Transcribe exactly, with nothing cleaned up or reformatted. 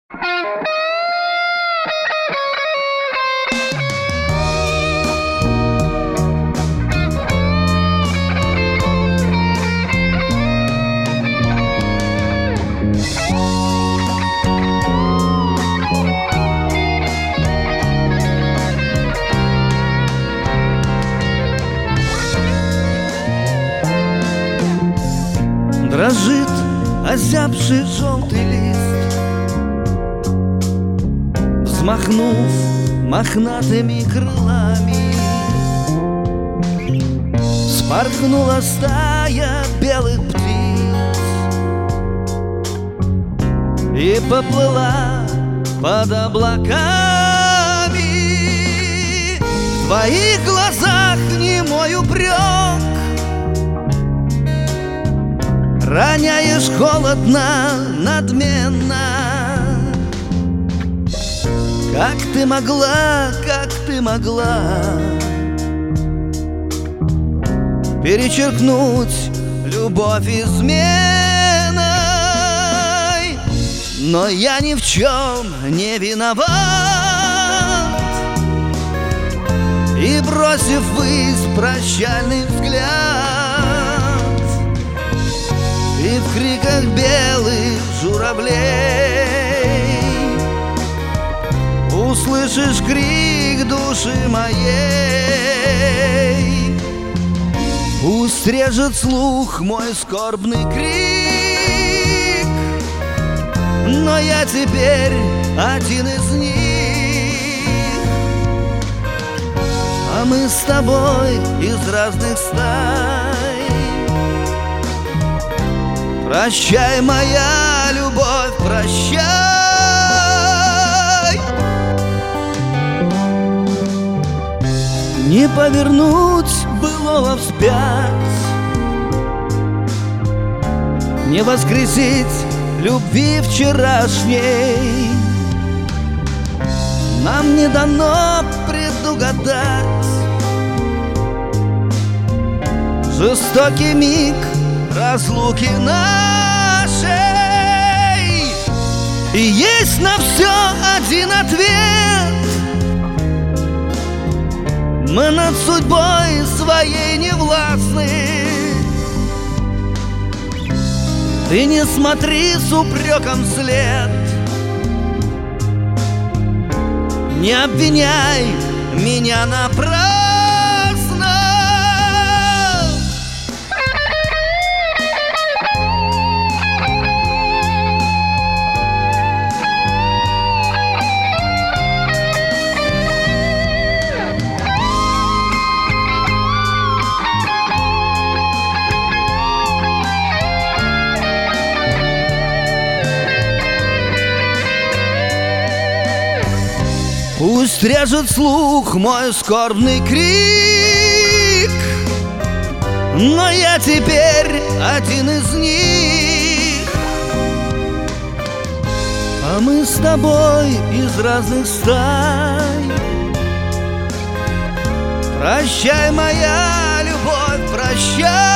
Дрожит озябший желтый лист, взмахнув мохнатыми крылами, вспорхнула стая белых птиц и поплыла под облаками. В твоих глазах немой упрек, роняешь холодно, надменно. Как ты могла, как ты могла перечеркнуть любовь изменой? Но я ни в чем не виноват, и бросив ввысь прощальный взгляд, и в криках белых журавлей услышишь крик души моей. Пусть режет слух мой скорбный крик, но я теперь один из них, а мы с тобой из разных стай. Прощай, моя любовь, прощай. Не повернуть былого вспять, не воскресить любви вчерашней. Нам не дано предугадать жестокий миг разлуки нашей. И есть на все один ответ: мы над судьбой своей не властны. Ты не смотри с упреком вслед, не обвиняй меня напрасно. Пусть режет слух мой скорбный крик, но я теперь один из них, а мы с тобой из разных стай. Прощай, моя любовь, прощай.